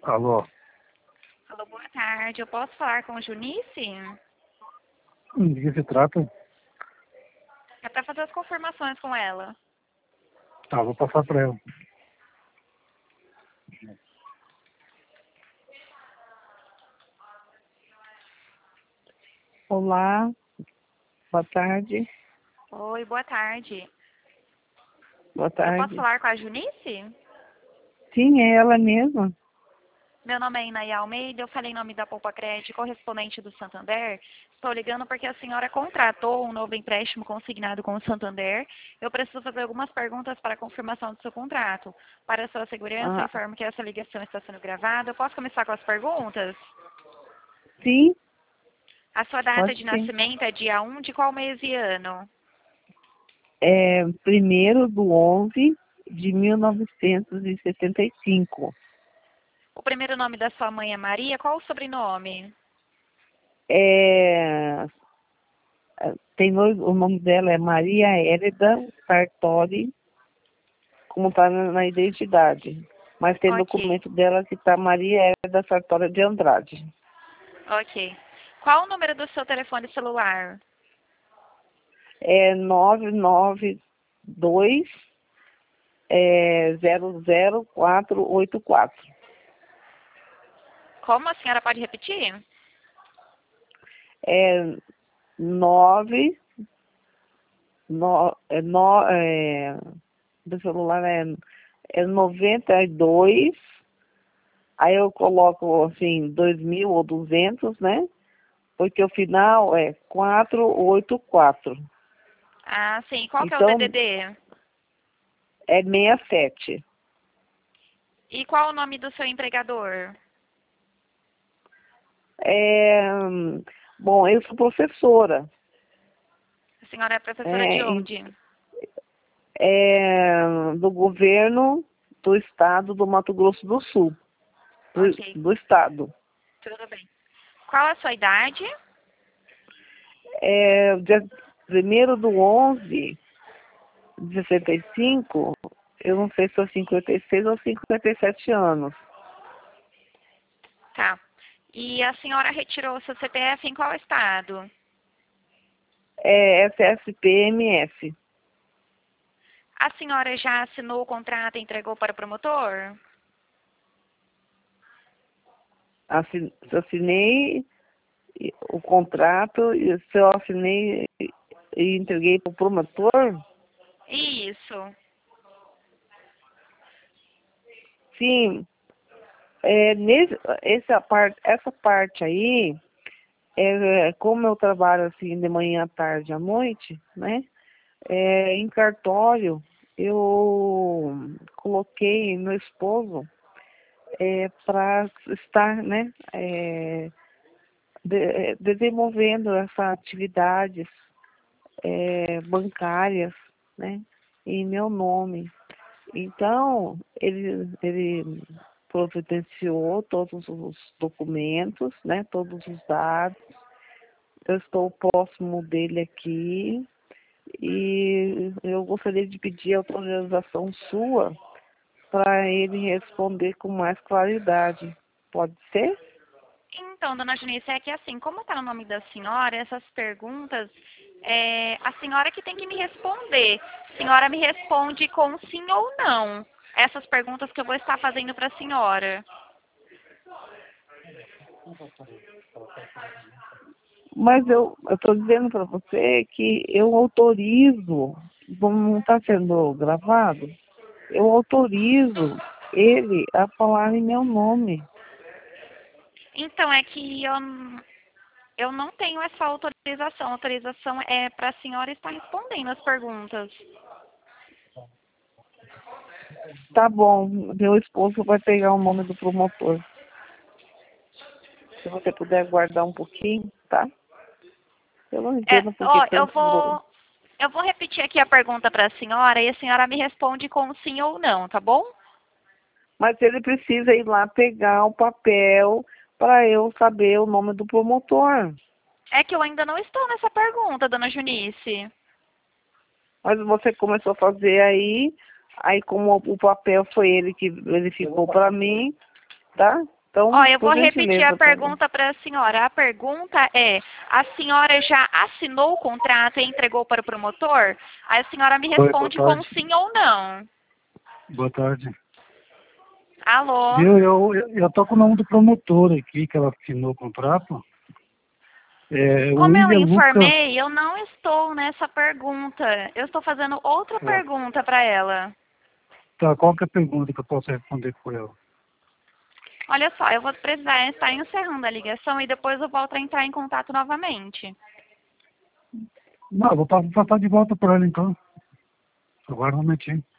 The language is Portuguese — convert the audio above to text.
Alô? Alô, boa tarde. Eu posso falar com o Junice? De que se trata? É para fazer as confirmações com ela. Tá, vou passar para ela. Olá, boa tarde. Oi, boa tarde. Boa Eu posso tarde. falar com a Junice? Sim, é ela mesma. Meu nome é Inaí Almeida, eu falei em nome da Poupa Crédito, correspondente do Santander. Estou ligando porque a senhora contratou um novo empréstimo consignado com o Santander. Eu preciso fazer algumas perguntas para a confirmação do seu contrato. Para a sua segurança, eu Ah, informo que essa ligação está sendo gravada. Eu posso começar com as perguntas? sim, A sua data pode de sim. nascimento é dia 1 de qual mês e ano? É 1º de 11 de 1975. O primeiro nome da sua mãe é Maria, qual o sobrenome? É, o nome dela é Maria Hélida Sartori, como está na identidade. Mas tem Ok, documento dela que está Maria Hélida Sartori de Andrade. ok. Qual o número do seu telefone celular? É 992 00484. Como a senhora pode repetir? É 9, do celular é 92, aí eu coloco assim 2000 ou 200, né? Porque o final é 484. Ah, sim. Qual que é o Então DDD? é 67. E qual o nome do seu empregador? É, bom, eu sou professora, A senhora é professora de é, onde? do governo do estado do Mato Grosso do Sul, Ok, do estado. tudo bem. Qual a sua idade? Dia 1º de 11 de 65, eu não sei se são 56 ou 57 anos. Tá. E a senhora retirou o seu CPF em qual estado? É SSPMF. A senhora já assinou o contrato e entregou para o promotor? Se eu assinei o contrato, e se eu assinei e entreguei para o promotor, Isso. sim, essa parte aí, como eu trabalho assim de manhã à tarde à noite, né? Em cartório, eu coloquei meu esposo para estar, né, desenvolvendo essas atividades bancárias, né, em meu nome. Então, ele providenciou todos os documentos, né, todos os dados. Eu estou próximo dele aqui e eu gostaria de pedir autorização sua para ele responder com mais claridade. Pode ser? Então, dona Junice, é que assim, como está no nome da senhora, essas perguntas, a senhora que tem que me responder. A senhora me responde com sim ou não. Essas perguntas que eu vou estar fazendo para a senhora. Mas eu estou dizendo para você que eu autorizo, não está sendo gravado, eu autorizo ele a falar em meu nome. Então, é que eu não tenho essa autorização. A autorização é para a senhora estar respondendo as perguntas. Tá bom, meu esposo vai pegar o nome do promotor. Se você puder aguardar um pouquinho, tá? Eu não entendo por que Ó, eu tanto vou, eu vou repetir aqui a pergunta para a senhora e a senhora me responde com sim ou não, tá bom? Mas ele precisa ir lá pegar o papel para eu saber o nome do promotor. É que eu ainda não estou nessa pergunta, dona Junice. Mas você começou a fazer aí como o papel foi ele que verificou para mim, tá? Então, Ó, eu vou por repetir gentileza, a por favor. pergunta para a senhora. A pergunta é: a senhora já assinou o contrato e entregou para o promotor? Aí a senhora me Oi, boa responde com tarde. sim ou não. Boa tarde. Alô? Viu, eu tô com o nome do promotor aqui, que ela assinou o contrato. É Como eu William Lucas. informei, eu não estou nessa pergunta. Eu estou fazendo outra pergunta para ela. Tá, qual que é a pergunta que eu posso responder por ela? Olha só, eu vou precisar estar encerrando a ligação e depois eu volto a entrar em contato novamente. Não, eu vou passar de volta por ela então. Agora um momentinho.